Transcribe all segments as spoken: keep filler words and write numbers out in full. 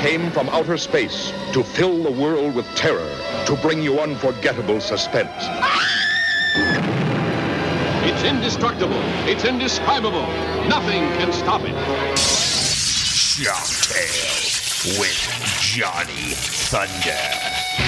came from outer space to fill the world with terror, to bring you unforgettable suspense. It's indestructible. It's indescribable. Nothing can stop it. Shock Tale with Johnny Thunder.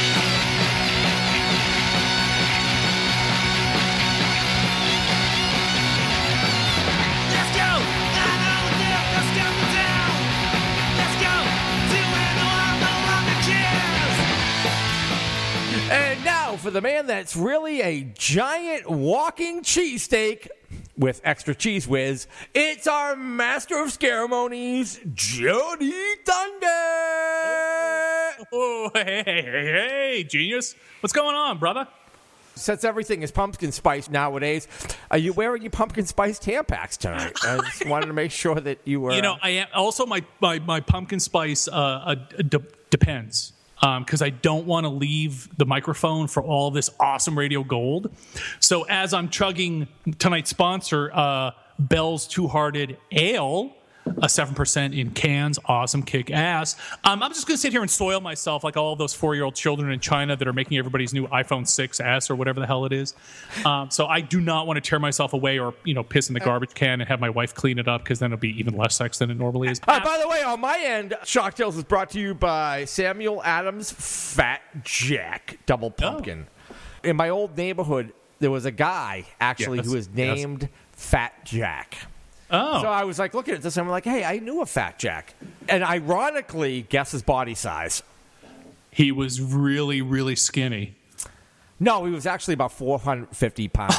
And now for the man that's really a giant walking cheesesteak with extra cheese whiz, it's our master of ceremonies, Johnny Thunder. Oh, hey, hey, hey, hey, genius. What's going on, brother? Since everything is pumpkin spice nowadays, are you wearing your pumpkin spice Tampax tonight? I just wanted to make sure that you were. You know, I am also my my, my pumpkin spice uh, uh, d- depends. Because um, I don't want to leave the microphone for all this awesome radio gold. So as I'm chugging tonight's sponsor, uh, Bell's Two-Hearted Ale, a seven percent in cans, awesome, kick ass. Um, I'm just going to sit here and soil myself like all of those four-year-old children in China that are making everybody's new iPhone six S or whatever the hell it is. Um, so I do not want to tear myself away or, you know, piss in the garbage can and have my wife clean it up because then it'll be even less sex than it normally is. Uh, by the way, on my end, Shock Tales is brought to you by Samuel Adams Fat Jack Double Pumpkin. Oh. In my old neighborhood, there was a guy, actually, yes, who was named yes. Fat Jack. Oh. So I was like looking at this and I'm like, hey, I knew a Fat Jack. And ironically, guess his body size. He was really, really skinny. No, he was actually about four hundred fifty pounds.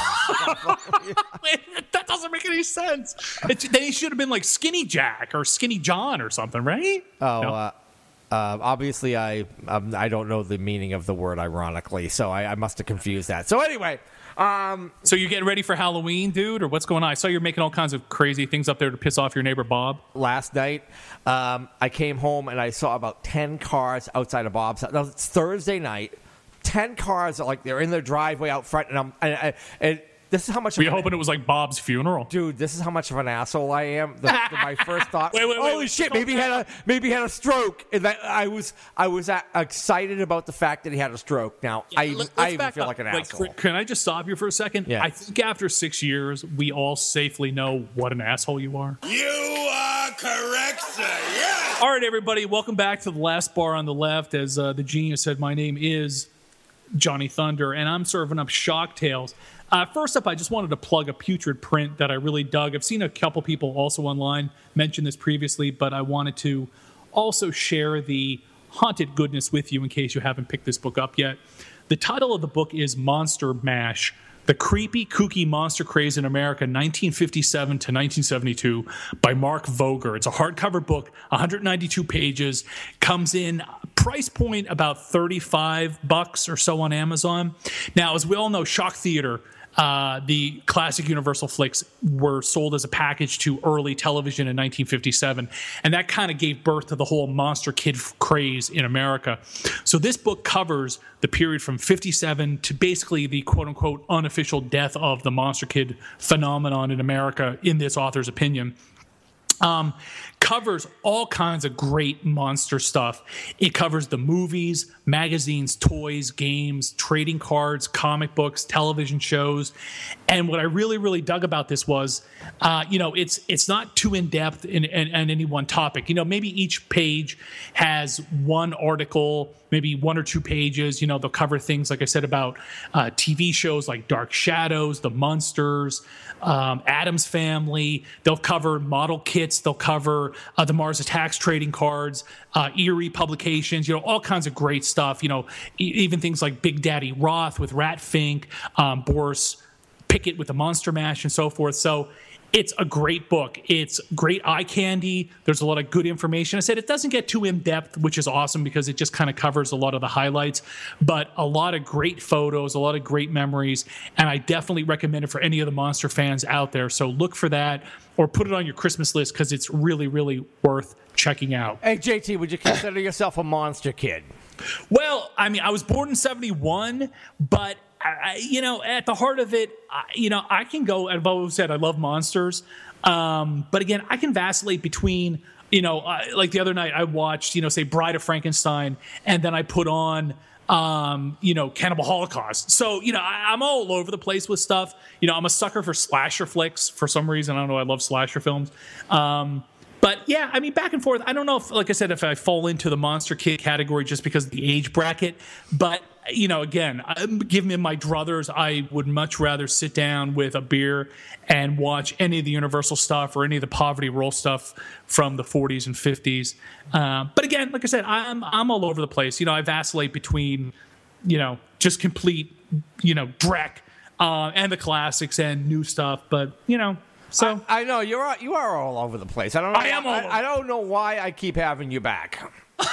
That doesn't make any sense. It's, then he should have been like Skinny Jack or Skinny John or something, right? Oh, no. uh, uh, obviously I um, I don't know the meaning of the word ironically, so I, I must have confused that. So anyway... Um, so you're getting ready for Halloween, dude, or what's going on? I saw you're making all kinds of crazy things up there to piss off your neighbor, Bob. Last night, um, I came home and I saw about ten cars outside of Bob's house. No, it's Thursday night. ten cars, like they're in their driveway out front, and I'm and, and, and this is how much. Were you hoping it was like Bob's funeral, dude? This is how much of an asshole I am. The, the, my first thought. wait, wait, wait, Holy wait, shit! Maybe he had a maybe he had a stroke. And that I was I was uh, excited about the fact that he had a stroke. Now yeah, I let, I even feel up. like an like, asshole. Can I just stop you for a second? Yeah. I think after six years, we all safely know what an asshole you are. You are correct, sir. Yes. All right, everybody, welcome back to the last bar on the left. As uh, the genius said, my name is Johnny Thunder, and I'm serving up Shock Tales. Uh, first up, I just wanted to plug a Putrid print that I really dug. I've seen a couple people also online mention this previously, but I wanted to also share the haunted goodness with you in case you haven't picked this book up yet. The title of the book is Monster Mash, The Creepy, Kooky Monster Craze in America, nineteen fifty-seven to nineteen seventy-two, by Mark Voger. It's a hardcover book, one hundred ninety-two pages, comes in price point about thirty-five bucks or so on Amazon. Now, as we all know, Shock Theater, uh, the classic Universal flicks, were sold as a package to early television in nineteen fifty-seven, and that kind of gave birth to the whole monster kid craze in America. So this book covers the period from fifty-seven to basically the quote-unquote unofficial death of the monster kid phenomenon in America, in this author's opinion. Um, covers all kinds of great monster stuff. It covers the movies, magazines, toys, games, trading cards, comic books, television shows. And what I really, really dug about this was, uh, you know, it's it's not too in-depth in, in, in any one topic. You know, maybe each page has one article, maybe one or two pages. You know, they'll cover things, like I said, about uh, T V shows like Dark Shadows, The Munsters, um, Addams Family. They'll cover model kits. They'll cover uh, the Mars Attacks trading cards, uh, Eerie publications, you know, all kinds of great stuff. You know, e- even things like Big Daddy Roth with Rat Fink, um, Boris Pickett with the Monster Mash, and so forth. So it's a great book. It's great eye candy. There's a lot of good information. I said it doesn't get too in-depth, which is awesome because it just kind of covers a lot of the highlights, but a lot of great photos, a lot of great memories, and I definitely recommend it for any of the monster fans out there. So look for that or put it on your Christmas list because it's really, really worth checking out. Hey, J T, would you consider yourself a monster kid? Well, I mean, I was born in seventy-one, but I, you know, at the heart of it, I, you know, I can go, I've always said I love monsters. Um, but again, I can vacillate between you know, I, like the other night I watched, you know, say Bride of Frankenstein, and then I put on, um, you know, Cannibal Holocaust. So, you know, I, I'm all over the place with stuff. You know, I'm a sucker for slasher flicks for some reason. I don't know. I love slasher films. Um, but yeah, I mean, back and forth. I don't know if, like I said, if I fall into the Monster Kid category just because of the age bracket, but you know, again, give me my druthers. I would much rather sit down with a beer and watch any of the Universal stuff or any of the Poverty Roll stuff from the forties and fifties. Uh, but again, like I said, I'm I'm all over the place. You know, I vacillate between, you know, just complete, you know, dreck uh, and the classics and new stuff. But you know, so I, I know you're you are all over the place. I don't know. I am all I, over. I don't know why I keep having you back.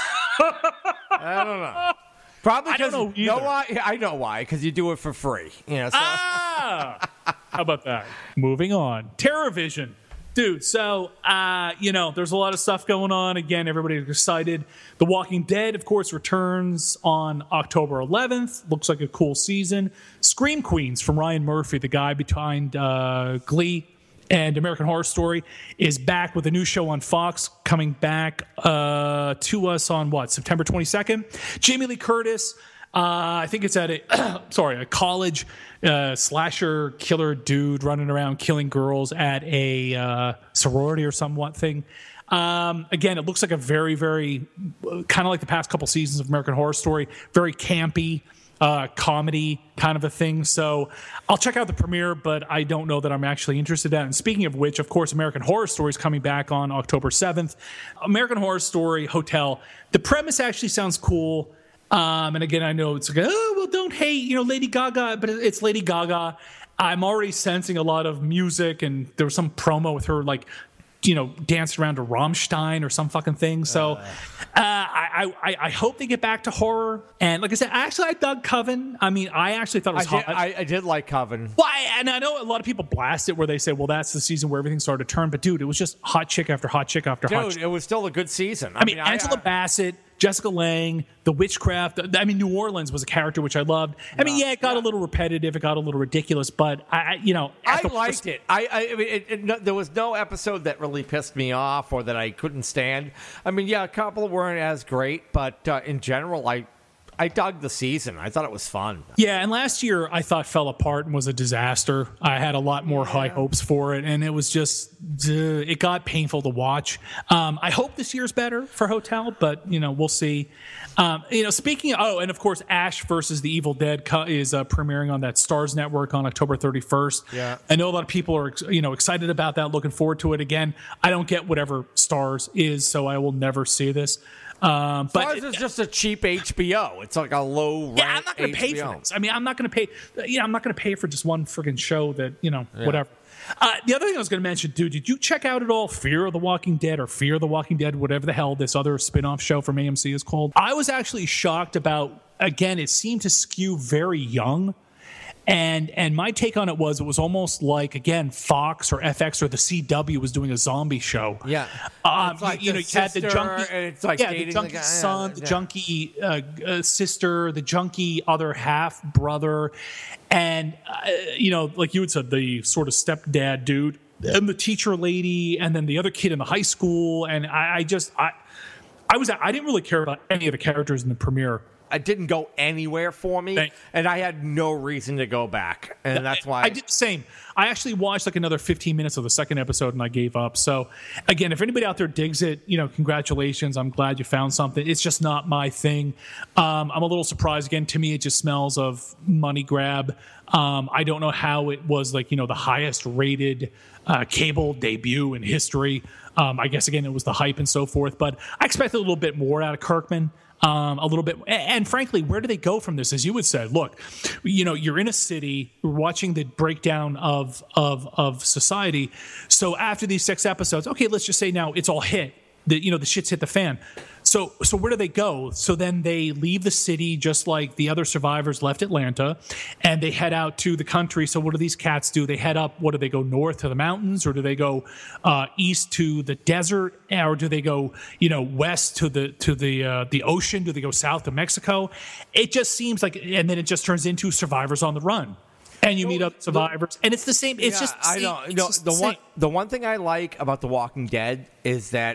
I don't know. Probably because I don't know you know either. why. I know why. Because you do it for free. You know. So. Ah, how about that? Moving on. TerrorVision, dude. So uh, you know, there's a lot of stuff going on. Again, everybody's excited. The Walking Dead, of course, returns on October eleventh. Looks like a cool season. Scream Queens from Ryan Murphy, the guy behind uh, Glee and American Horror Story, is back with a new show on Fox, coming back uh, to us on what, September twenty-second. Jamie Lee Curtis, uh, I think it's at a sorry a college uh, slasher killer dude running around killing girls at a uh, sorority or somewhat thing. Um, again, it looks like a very, very kind of like the past couple seasons of American Horror Story, very campy. Uh, comedy kind of a thing. So I'll check out the premiere, but I don't know that I'm actually interested in it. And speaking of which, of course, American Horror Story is coming back on October seventh. American Horror Story Hotel. The premise actually sounds cool. Um, and again, I know it's like, oh, well, don't hate, you know, Lady Gaga, but it's Lady Gaga. I'm already sensing a lot of music, and there was some promo with her, like, you know, dancing around to Rammstein or some fucking thing. So uh, I, I I hope they get back to horror. And like I said, actually, I dug Coven. I mean, I actually thought it was I did, hot. I, I did like Coven. Well, I, and I know a lot of people blast it where they say, well, that's the season where everything started to turn. But dude, it was just hot chick after hot chick after hot Dude, chick. it was still a good season. I, I mean, mean Angela I, I, Bassett, Jessica Lange, the witchcraft. I mean, New Orleans was a character which I loved. I mean, yeah, it got yeah. a little repetitive. It got a little ridiculous. But, I, I you know. I after liked first, it. I, I, I mean, it, it, no, there was no episode that really pissed me off or that I couldn't stand. I mean, yeah, a couple weren't as great, but uh, in general, I I dug the season. I thought it was fun. Yeah, and last year I thought fell apart and was a disaster. I had a lot more yeah. high hopes for it, and it was just uh, it got painful to watch. Um, I hope this year's better for Hotel, but you know we'll see. Um, you know, speaking of, oh, and of course, Ash versus the Evil Dead is uh, premiering on that Starz network on October thirty-first. Yeah, I know a lot of people are you know excited about that, looking forward to it. Again, I don't get whatever Starz is, so I will never see this. Um, but it's just a cheap H B O. It's like a low rent. Yeah, I'm not going to pay for this. I mean, I'm not going to pay. Yeah, I'm not going to pay for just one friggin' show that you know, yeah. whatever. Uh, the other thing I was going to mention, dude, did you check out at all Fear of the Walking Dead or Fear the Walking Dead, whatever the hell this other spin-off show from A M C is called? I was actually shocked about. Again, it seemed to skew very young. And and my take on it was it was almost like, again, Fox or F X or the C W was doing a zombie show. Yeah. Um, it's like you, you know, you had the junkie, and it's like yeah, the dating junkie the guy. son, Yeah, the yeah. junkie uh, uh, sister, the junkie other half brother. And, uh, you know, like you had said, the sort of stepdad dude and the teacher lady and then the other kid in the high school. And I, I just, I, I was, I didn't really care about any of the characters in the premiere. It didn't go anywhere for me, Thank- and I had no reason to go back, and that's why I did the same. I actually watched like another fifteen minutes of the second episode, and I gave up. So, again, if anybody out there digs it, you know, congratulations. I'm glad you found something. It's just not my thing. Um, I'm a little surprised. Again, to me, it just smells of money grab. Um, I don't know how it was like, you know, the highest rated uh, cable debut in history. Um, I guess, again, it was the hype and so forth, but I expected a little bit more out of Kirkman. Um, a little bit, and, and frankly, where do they go from this? As you would say, look, you know, you're in a city, you're watching the breakdown of of of society. So after these six episodes, okay, let's just say now it's all hit. The you know the shit's hit the fan. So so where do they go? So then they leave the city just like the other survivors left Atlanta, and they head out to the country. So what do these cats do? They head up. What do they go north to the mountains, or do they go uh, east to the desert, or do they go you know west to the to the uh, the ocean? Do they go south to Mexico? It just seems like, and then it just turns into survivors on the run. And you meet up survivors, and it's the same. It's Yeah, just the I same. know. It's No, just the the one same. the one thing I like about The Walking Dead is that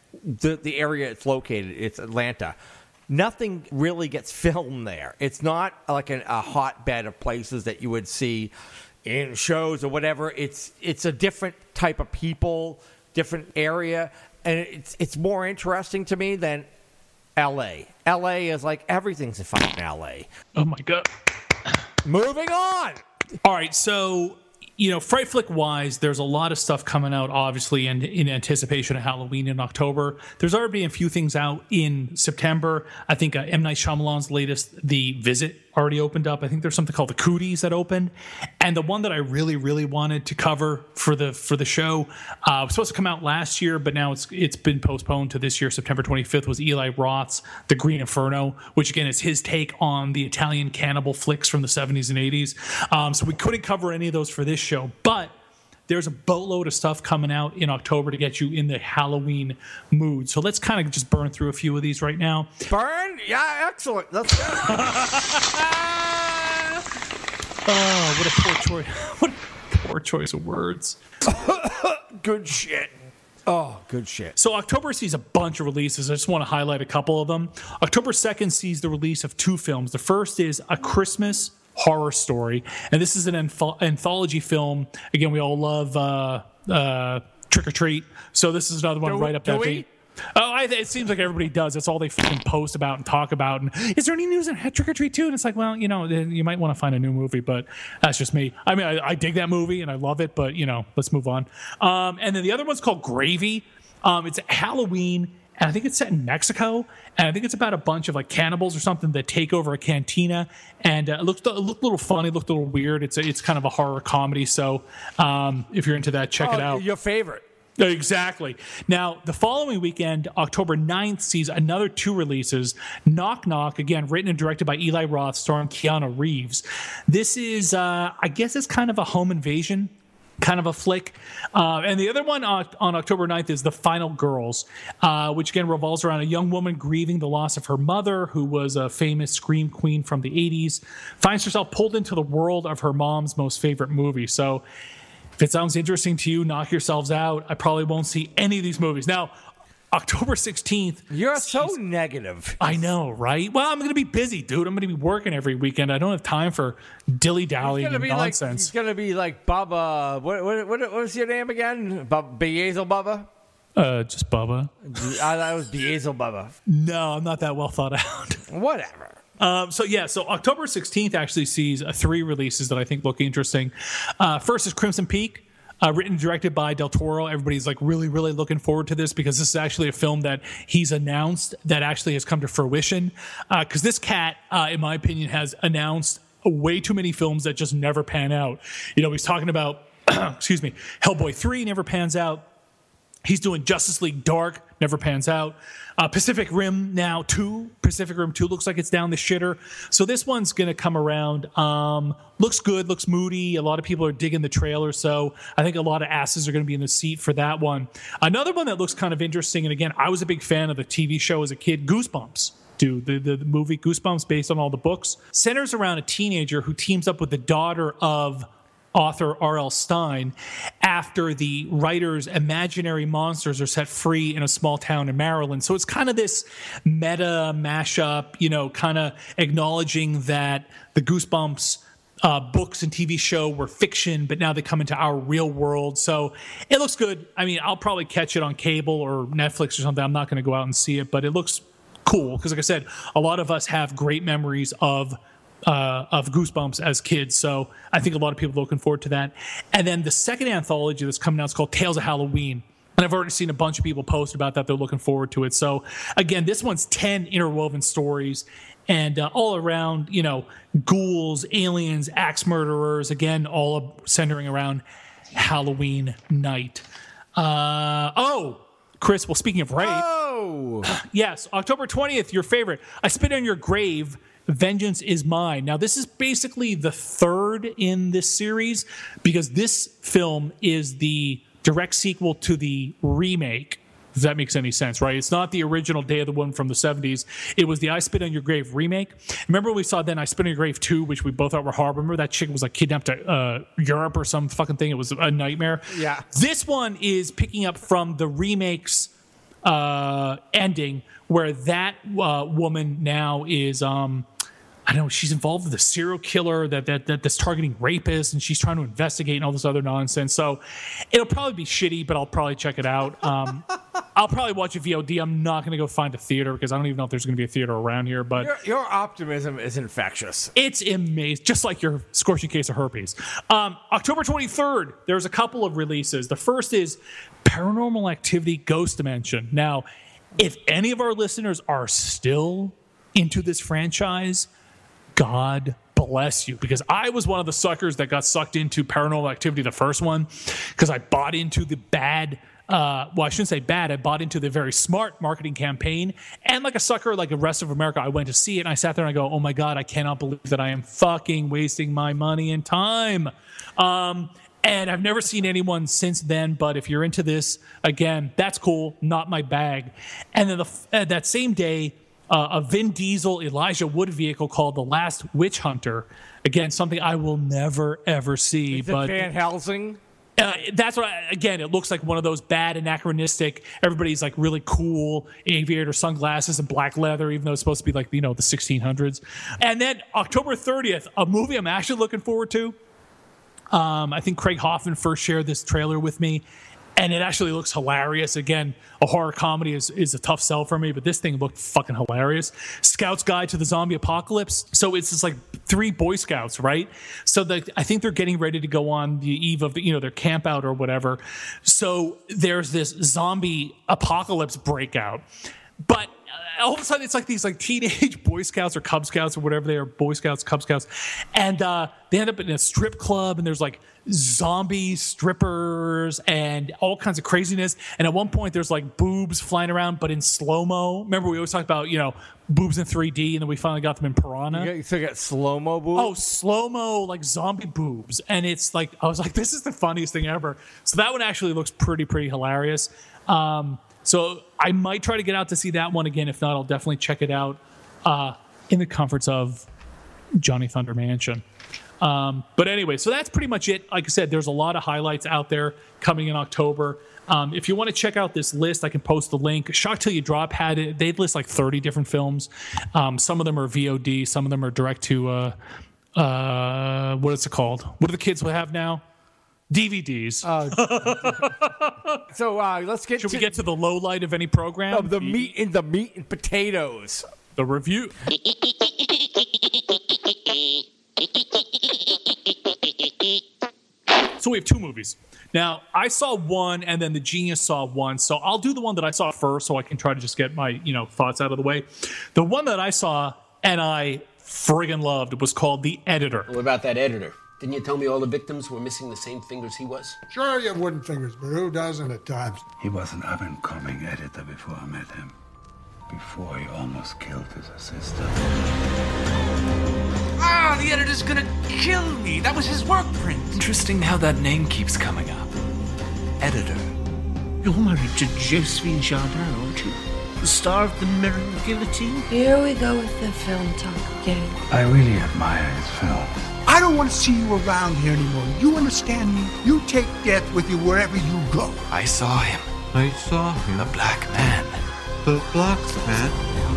the the area it's located. It's Atlanta. Nothing really gets filmed there. It's not like an, a hotbed of places that you would see in shows or whatever. It's it's a different type of people, different area, and it's it's more interesting to me than L A. L A is like everything's in fucking L A. Oh my god. Moving on. All right, so you know, Fright Flick wise, there's a lot of stuff coming out, obviously, in, in anticipation of Halloween in October. There's already a few things out in September. I think uh, M. Night Shyamalan's latest, The Visit, already opened up. I think there's something called The Cooties that opened. And the one that I really, really wanted to cover for the for the show uh, was supposed to come out last year, but now it's it's been postponed to this year, September twenty-fifth, was Eli Roth's The Green Inferno, which, again, is his take on the Italian cannibal flicks from the seventies and eighties. Um, so we couldn't cover any of those for this show, but there's a boatload of stuff coming out in October to get you in the Halloween mood. So let's kind of just burn through a few of these right now. Burn? Yeah, excellent. Let's go. Oh, what a poor choice. What a poor choice of words. Good shit. Oh, good shit. So October sees a bunch of releases. I just want to highlight a couple of them. October second sees the release of two films. The first is A Christmas Horror Story, and this is an anth- anthology film. Again, we all love uh, uh, Trick or Treat, so this is another one do, right up do that we? vein. Oh, I, it seems like everybody does. That's all they fucking post about and talk about. And is there any news on Trick or Treat two? And it's like, well, you know, you might want to find a new movie, but that's just me. I mean, I, I dig that movie and I love it, but you know, let's move on. Um, and then the other one's called Gravy. Um, it's Halloween, and I think it's set in Mexico, and I think it's about a bunch of like cannibals or something that take over a cantina, and uh, it looked it looked a little funny, it looked a little weird. It's a, it's kind of a horror comedy, so um, if you're into that, check oh, it out. Your favorite. Exactly. Now, the following weekend, October ninth, sees another two releases. Knock Knock, again, written and directed by Eli Roth, starring Keanu Reeves. This is, uh, I guess it's kind of a home invasion kind of a flick. Uh, and the other one on, on October ninth is The Final Girls, uh, which again revolves around a young woman grieving the loss of her mother, who was a famous scream queen from the eighties, finds herself pulled into the world of her mom's most favorite movie. So if it sounds interesting to you, knock yourselves out. I probably won't see any of these movies. Now, October sixteenth. You're so negative. I know, right? Well, I'm going to be busy, dude. I'm going to be working every weekend. I don't have time for dilly-dallying and nonsense. Like, it's going to be like Bubba. What, what, what, what was your name again? Bub, Beazel Bubba? Uh, just Bubba. I thought it was Beazel Bubba. No, I'm not that well thought out. Whatever. Um, so, yeah, so October sixteenth actually sees uh, three releases that I think look interesting. Uh, first is Crimson Peak. Uh, written and directed by Del Toro. Everybody's like really, really looking forward to this because this is actually a film that he's announced that actually has come to fruition. Because uh, this cat, uh, in my opinion, has announced way too many films that just never pan out. You know, he's talking about, excuse me, Hellboy three never pans out. He's doing Justice League Dark, never pans out. Uh, Pacific Rim now two. Pacific Rim two looks like it's down the shitter. So this one's going to come around. Um, looks good, looks moody. A lot of people are digging the trailer. So I think a lot of asses are going to be in the seat for that one. Another one that looks kind of interesting, and again, I was a big fan of the T V show as a kid, Goosebumps. Dude, the, the, the movie Goosebumps, based on all the books, centers around a teenager who teams up with the daughter of author R L Stine after the writer's imaginary monsters are set free in a small town in Maryland. So it's kind of this meta mashup, you know, kind of acknowledging that the Goosebumps uh, books and T V show were fiction, but now they come into our real world. So it looks good. I mean, I'll probably catch it on cable or Netflix or something. I'm not going to go out and see it, but it looks cool because, like I said, a lot of us have great memories of Uh, of Goosebumps as kids. So I think a lot of people are looking forward to that. And then the second anthology that's coming out is called Tales of Halloween. And I've already seen a bunch of people post about that. They're looking forward to it. So again, this one's ten interwoven stories and uh, all around, you know, ghouls, aliens, axe murderers, again, all centering around Halloween night. Uh, oh, Chris, well, speaking of rape. Oh! Yes, October twentieth, your favorite. I Spit on Your Grave, Vengeance is Mine. Now, this is basically the third in this series because this film is the direct sequel to the remake, if that makes any sense, right? It's not the original Day of the Woman from the seventies. It was the I Spit on Your Grave remake. Remember when we saw then I Spit on Your Grave two, which we both thought were horrible? Remember that chick was like kidnapped to uh, Europe or some fucking thing? It was a nightmare. Yeah. This one is picking up from the remakes uh, ending where that uh, woman now is, um, I don't know, she's involved with a serial killer that, that that that's targeting rapists, and she's trying to investigate and all this other nonsense. So it'll probably be shitty, but I'll probably check it out. Um, I'll probably watch a V O D. I'm not going to go find a theater because I don't even know if there's going to be a theater around here. But your, your optimism is infectious. It's amazing, just like your scorching case of herpes. Um, October twenty-third, there's a couple of releases. The first is Paranormal Activity Ghost Dimension. Now, if any of our listeners are still into this franchise, God bless you, because I was one of the suckers that got sucked into Paranormal Activity, the first one, because I bought into the bad, uh, well, I shouldn't say bad, I bought into the very smart marketing campaign, and like a sucker, like the rest of America, I went to see it, and I sat there and I go, oh my God, I cannot believe that I am fucking wasting my money and time. Um, and I've never seen anyone since then, but if you're into this, again, that's cool, not my bag. And then the, uh, that same day, Uh, a Vin Diesel, Elijah Wood vehicle called The Last Witch Hunter. Again, something I will never, ever see. Is but it Van Helsing? Uh, that's what, I, again, it looks like one of those bad, anachronistic, everybody's like really cool aviator sunglasses and black leather, even though it's supposed to be like, you know, the sixteen hundreds. And then October thirtieth, a movie I'm actually looking forward to. Um, I think Craig Hoffman first shared this trailer with me. And it actually looks hilarious. Again, a horror comedy is, is a tough sell for me, but this thing looked fucking hilarious. Scout's Guide to the Zombie Apocalypse. So it's just like three Boy Scouts, right? So the, I think they're getting ready to go on the eve of the, you know, their camp out or whatever. So there's this zombie apocalypse breakout. But all of a sudden, it's like these like teenage Boy Scouts or Cub Scouts or whatever they are, Boy Scouts, Cub Scouts, and uh, they end up in a strip club, and there's like zombie strippers and all kinds of craziness. And at one point, there's like boobs flying around, but in slow mo. Remember, we always talked about, you know, boobs in three D, and then we finally got them in Piranha. You still got slow mo boobs. Oh, slow mo like zombie boobs, and it's like I was like, this is the funniest thing ever. So that one actually looks pretty pretty hilarious. Um, So I might try to get out to see that one again. If not, I'll definitely check it out uh, in the comforts of Johnny Thunder Mansion. Um, but anyway, so that's pretty much it. Like I said, there's a lot of highlights out there coming in October. Um, if you want to check out this list, I can post the link. Shock Till You Drop had it. They list like thirty different films. Um, some of them are V O D. Some of them are direct to, uh, uh, what is it called? What do the kids have now? D V Ds. Uh, so uh, let's get. Should to, we get to the low light of any program? Of the meat in the meat and potatoes. The review. So we have two movies. Now, I saw one, and then the Genius saw one. So I'll do the one that I saw first, so I can try to just get my, you know, thoughts out of the way. The one that I saw and I friggin' loved was called The Editor. What about that editor? Didn't you tell me all the victims were missing the same fingers he was? Sure, you have wooden fingers, but who doesn't at times? He was an up-and-coming editor before I met him. Before he almost killed his assistant. Ah, the editor's gonna kill me. That was his work print. Interesting how that name keeps coming up. Editor. You're married to Josephine Jardin, aren't you? The star of the Mirror and Guillotine? Here we go with the film talk again. I really admire his films. I don't want to see you around here anymore. You understand me? You take death with you wherever you go. I saw him. I saw him. The Black Man. The Black Man?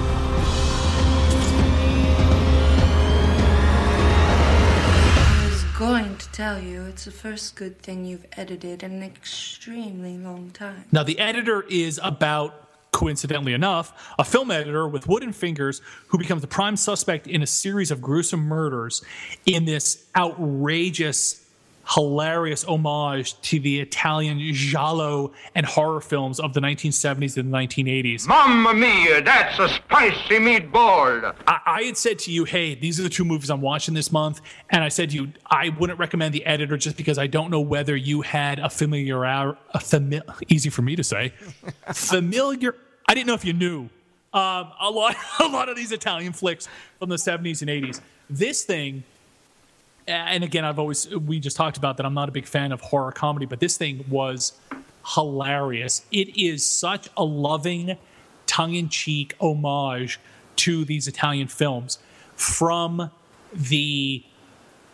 I was going to tell you it's the first good thing you've edited in an extremely long time. Now, The Editor is about, coincidentally enough, a film editor with wooden fingers who becomes the prime suspect in a series of gruesome murders in this outrageous, hilarious homage to the Italian giallo and horror films of the nineteen seventies and the nineteen eighties. Mamma mia, that's a spicy meatball. I, I had said to you, hey, these are the two movies I'm watching this month. And I said to you, I wouldn't recommend The Editor just because I don't know whether you had a familiar, a fami- easy for me to say, familiar, I didn't know if you knew. Um, a lot, a lot of these Italian flicks from the seventies and eighties. This thing, and again, I've always, we just talked about that I'm not a big fan of horror comedy, but this thing was hilarious. It is such a loving, tongue-in-cheek homage to these Italian films, from the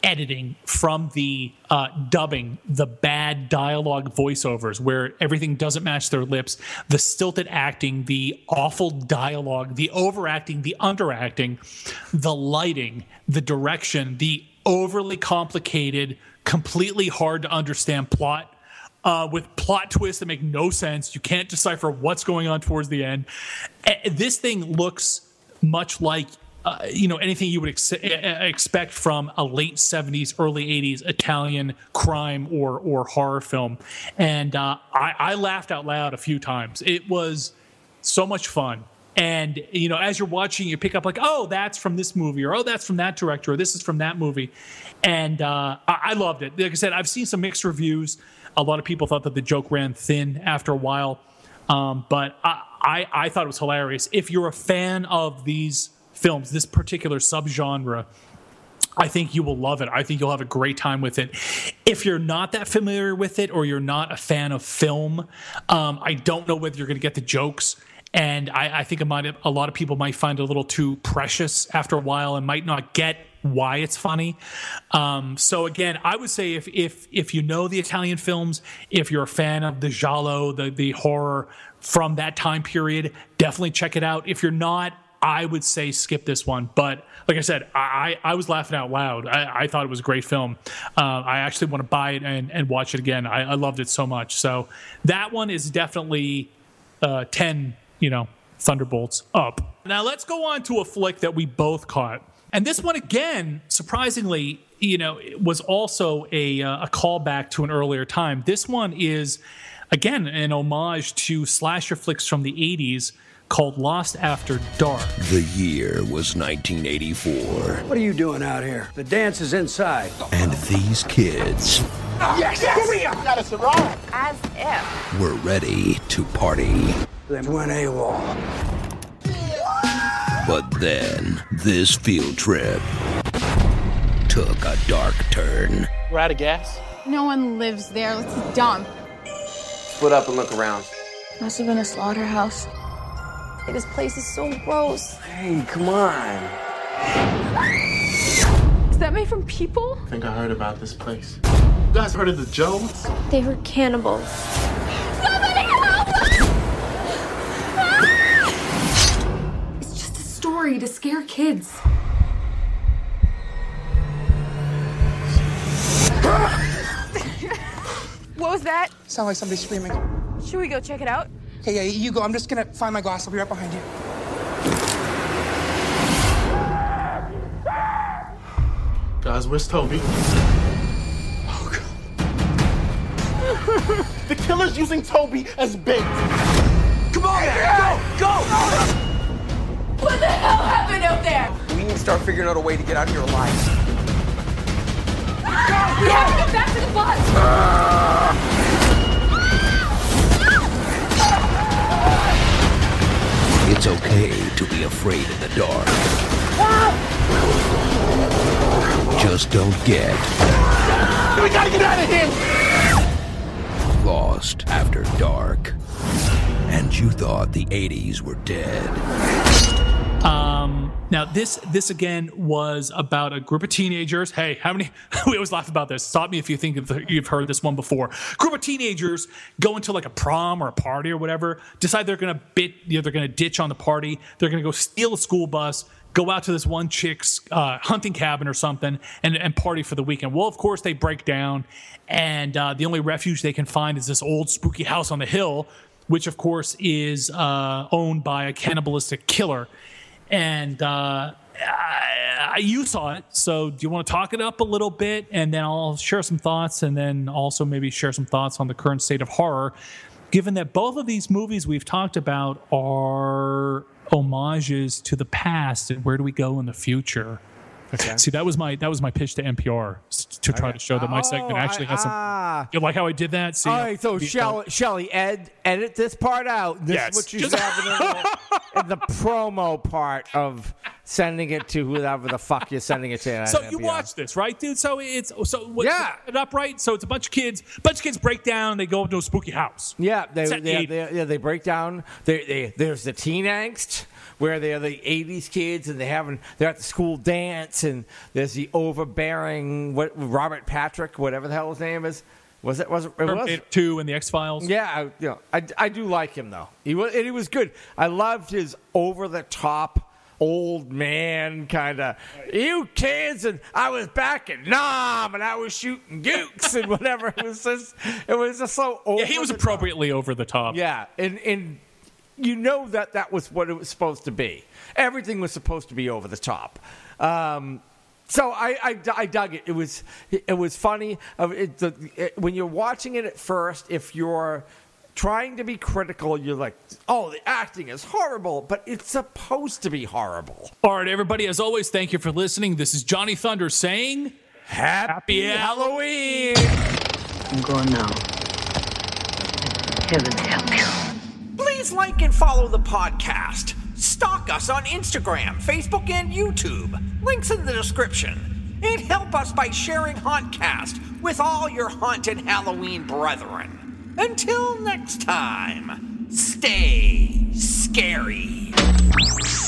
editing, from the uh, dubbing, the bad dialogue voiceovers where everything doesn't match their lips, the stilted acting, the awful dialogue, the overacting, the underacting, the lighting, the direction, the overly complicated, completely hard to understand plot. Uh, with plot twists that make no sense. You can't decipher what's going on towards the end. A- this thing looks much like uh, you know anything you would ex- expect from a late seventies, early eighties Italian crime or or horror film. And uh, I-, I laughed out loud a few times. It was so much fun. And, you know, as you're watching, you pick up like, oh, that's from this movie, or oh, that's from that director, or this is from that movie. And uh, I-, I loved it. Like I said, I've seen some mixed reviews. A lot of people thought that the joke ran thin after a while. Um, but I, I, I thought it was hilarious. If you're a fan of these films, this particular subgenre, I think you will love it. I think you'll have a great time with it. If you're not that familiar with it, or you're not a fan of film, um, I don't know whether you're going to get the jokes. And I, I think it might have, a lot of people might find it a little too precious after a while and might not get why it's funny. Um, so again, I would say if if if you know the Italian films, if you're a fan of the giallo, the the horror from that time period, definitely check it out. If you're not, I would say skip this one. But like I said, I, I was laughing out loud. I, I thought it was a great film. Uh, I actually want to buy it and, and watch it again. I, I loved it so much. So that one is definitely uh, ten, you know, Thunderbolts up. Now let's go on to a flick that we both caught. And this one, again, surprisingly, you know, was also a, uh, a callback to an earlier time. This one is, again, an homage to slasher flicks from the eighties called Lost After Dark. The year was nineteen eighty-four. What are you doing out here? The dance is inside. And these kids Yes! yes. Got us wrong. As if. were ready to party. They went AWOL. But then, this field trip took a dark turn. We're out of gas. No one lives there. Let's dump. Split up and look around. Must have been a slaughterhouse. This place is so gross. Hey, come on. Is that made from people? I think I heard about this place. You guys heard of the Jones? They were cannibals. Somebody help! It's just a story to scare kids. What was that? Sound like somebody screaming. Should we go check it out? Yeah, yeah, you go. I'm just gonna find my glass. I'll be right behind you. Guys, where's Toby? Oh, God. The killer's using Toby as bait. Come on, hey, go, go! What the hell happened out there? We need to start figuring out a way to get out of here alive. We have to get back to the bus! Uh. It's okay to be afraid in the dark. Just don't get... We gotta get out of here! Lost After Dark. And you thought the eighties were dead. Um, now, this this again was about a group of teenagers. Hey, how many? We always laugh about this. Stop me if you think you've heard this one before. Group of teenagers go into like a prom or a party or whatever. Decide they're gonna bit. You know, they're gonna ditch on the party. They're gonna go steal a school bus. Go out to this one chick's uh, hunting cabin or something and, and party for the weekend. Well, of course, they break down, and uh, the only refuge they can find is this old spooky house on the hill, which, of course, is uh, owned by a cannibalistic killer. And uh, I, you saw it, so do you want to talk it up a little bit, and then I'll share some thoughts, and then also maybe share some thoughts on the current state of horror, given that both of these movies we've talked about are homages to the past, and where do we go in the future? Okay. See, that was my that was my pitch to N P R to try okay. to show that my segment oh, actually I, has some. Ah. You like how I did that? See, all right, so Shelley, Shelley, ed, edit this part out. This yes. is what you're having in, the, in the promo part of sending it to whoever the fuck you're sending it to. So you watch this, right, dude? So it's so what's yeah. it up, right? So it's a bunch of kids. A bunch of kids break down. And they go into a spooky house. Yeah, they Set they, the they, yeah, they break down. They, they, there's the teen angst where they're the eighties kids and they having they're at the school dance, and there's the overbearing what Robert Patrick, whatever the hell his name is. Was it? Was it? It was two in the X-Files. Yeah, I, you know, I, I do like him though. He was, and he was good. I loved his over the top old man kind of you kids, and I was back at Nam and I was shooting gooks and whatever. It was just it was just so over. Yeah, he was appropriately top. over the top. Yeah, and and you know that that was what it was supposed to be. Everything was supposed to be over the top. Um, So I, I, I dug it. It was it was funny. It, the, it, when you're watching it at first, if you're trying to be critical, you're like, oh, the acting is horrible, but it's supposed to be horrible. All right, everybody, as always, thank you for listening. This is Johnny Thunder saying, Happy, Happy Halloween! I'm going now. Heaven help you. Please like and follow the podcast. Stalk us on Instagram, Facebook, and YouTube. Links in the description. And help us by sharing Hauntcast with all your haunted Halloween brethren. Until next time, stay scary.